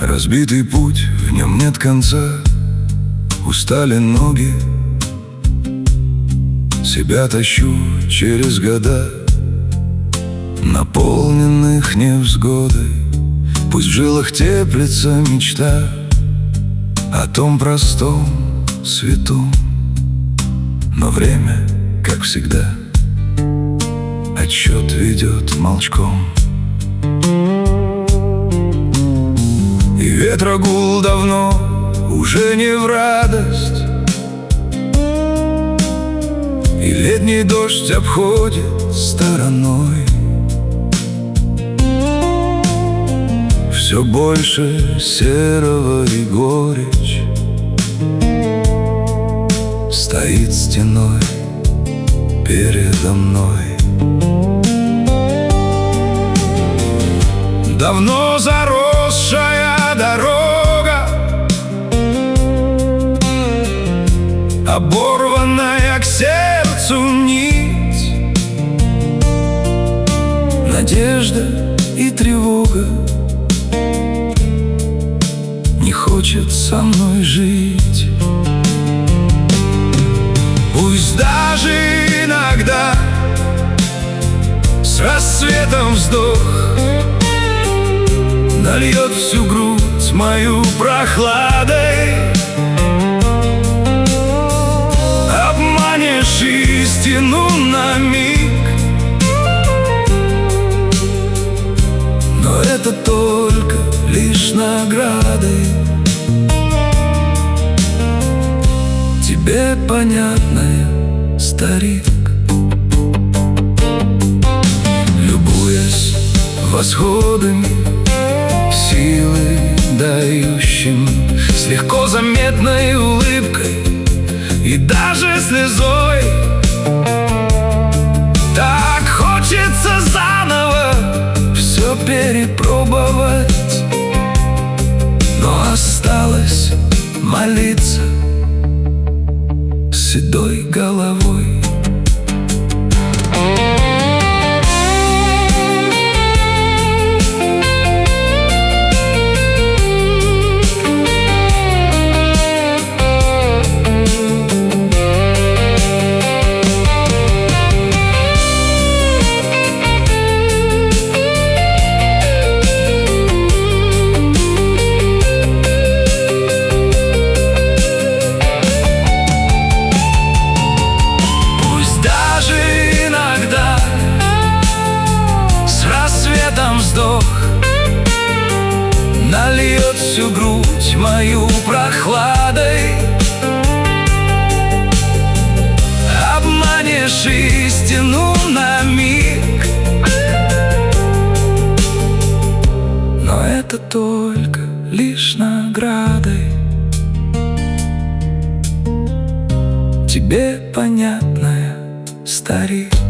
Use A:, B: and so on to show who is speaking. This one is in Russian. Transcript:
A: Разбитый путь, в нем нет конца. Устали ноги, себя тащу через года, наполненных невзгодой. Пусть в жилах теплится мечта о том простом, святом. Но время, как всегда, отсчет ведет молчком. И ветрогул давно уже не в радость, и летний дождь обходит стороной. Все больше серого и горечь стоит стеной передо мной. Давно заросшая дорога, оборванная к сердцу нить, надежда и тревога не хочет со мной жить. Пусть даже иногда с рассветом вздох нальет всю грудь мою прохладой. Обманешь истину на миг, но это только лишь наградой. Тебе понятная, старик. Любуясь восходами, силы дающим, с легко заметной улыбкой и даже слезой. Так хочется заново все перепробовать, но осталось молиться седой головой. Вздох нальет всю грудь мою прохладой. Обманешь истину на миг, но это только лишь наградой. Тебе понятная, старик.